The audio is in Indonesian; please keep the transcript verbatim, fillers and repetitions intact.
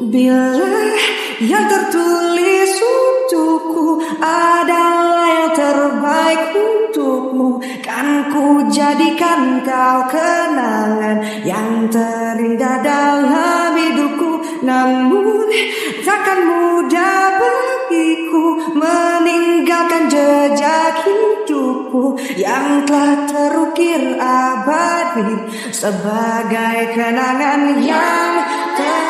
Bila yang tertulis untukku adalah yang terbaik untukmu, kan ku jadikan kau kenangan yang terindah dalam hidupku. Namun takkan mudah bagiku meninggalkan jejak hidupku yang telah terukir abadi sebagai kenangan yang ter